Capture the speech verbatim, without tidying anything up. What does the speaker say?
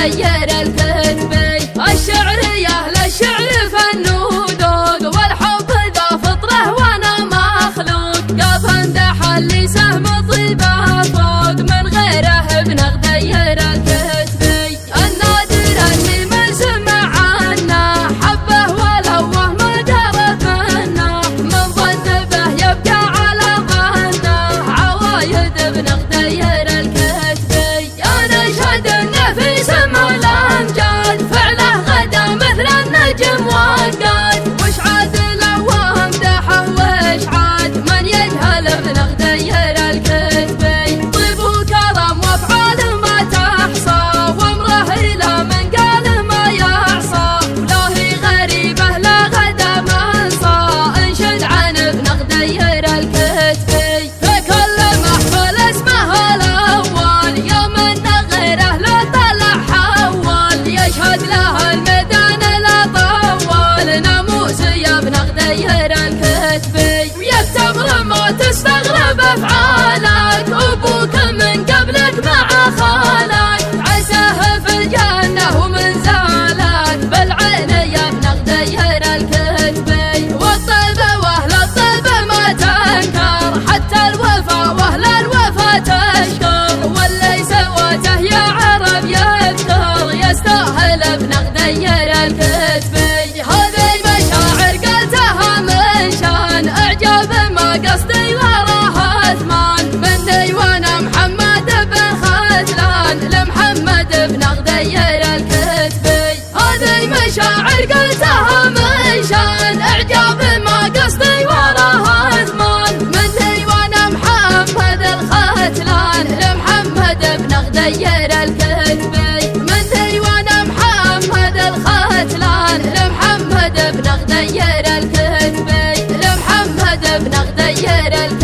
غدير الكتبي. الشعر يا أهل الشعر فن وذوق، والحب ذا فطره وانا مخلوق. قف امدح اللي سهم طيبه فوق، من غيره بنغدير الكتبي. النادر اللي من سمع عنه حبه ولوه ما درت منه، من ظن به يبقى على ظنه، عوايد بنغدير الكتبي. انا اشهد انه في سمع الامجاد، فعله غدا مثل النجم وقاد. وش عاد لو امدحه وش عاد، من يجهل بنغدير الكتبي. طيب وكرم وافعال ما تحصى، وامره الى من قال ما يعصى. ولا هي غريبه لا غدا منصى، انشد عن بنغدير الكتبي. فكل محفل اسمه الاول، يوم ان غيره لا طلع حول. يشهد له الميدان لا طول، ناموس يا بنغدير الكتبي. ويكتب ما تستغرب افعالك، ابوك من قبلك مع خالك. عساه في الجنه ومن زالك، بالعين يا بنغدير الكتبي. والطيب واهل الطيب ما تنكر، حتى الوفا واهل الوفا تشكر. واللي سواته يا عرب يذكر، يستاهل بنغدير الكتبي. هذه المشاعر قلتها من شان اعجاب ما قصدي وراها اثمان، من ديوان محمد بن ختلان لمحمد بنغدير الكتبي. هذه مشاعر قلتها من شان اعجاب ما قصدي وراها اثمان، من ديوان محمد الختلان لمحمد بنغدير الكتبي. من ديوان محمد الختلان لمحمد بنغدير الكتبي، لمحمد بنغدير الكتبي.